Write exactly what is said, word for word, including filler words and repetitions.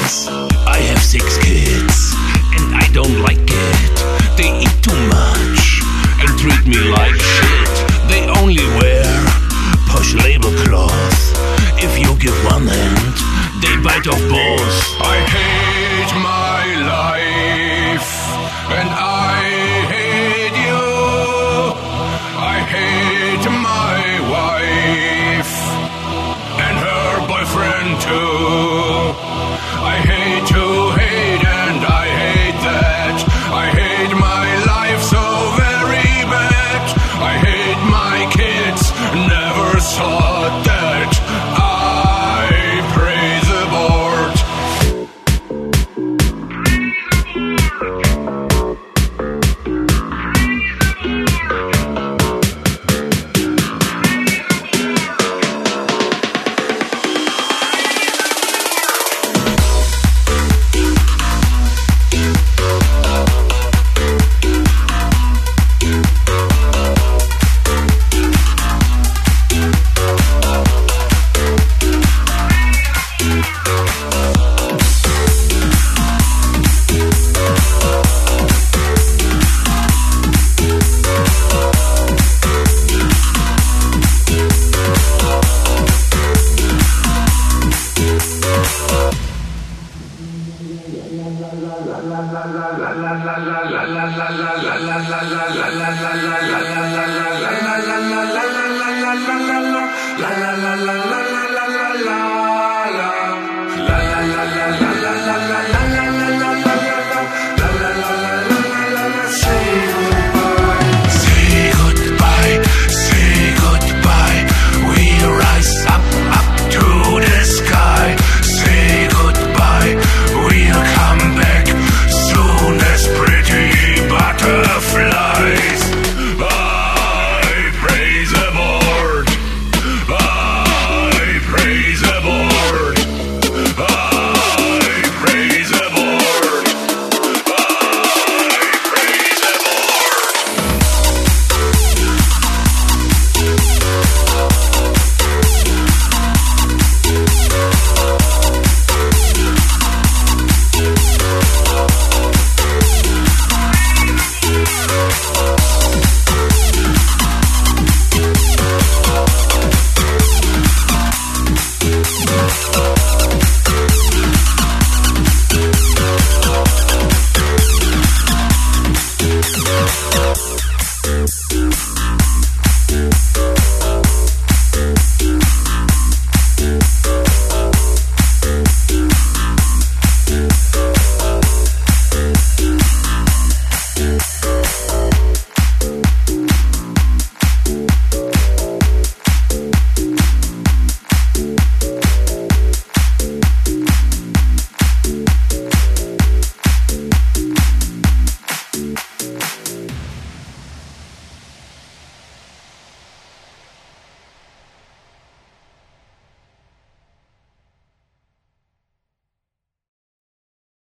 this. I have six kids, and I don't like it. They eat too much and treat me like shit. They only wear posh label cloth. If you give one hand, they bite off both. I hate my life, and I hate you. I hate my wife, and her boyfriend too. I hate to hate, and I hate that. I hate my life so very bad. I hate my kids, never saw that. I praise the board. La la la la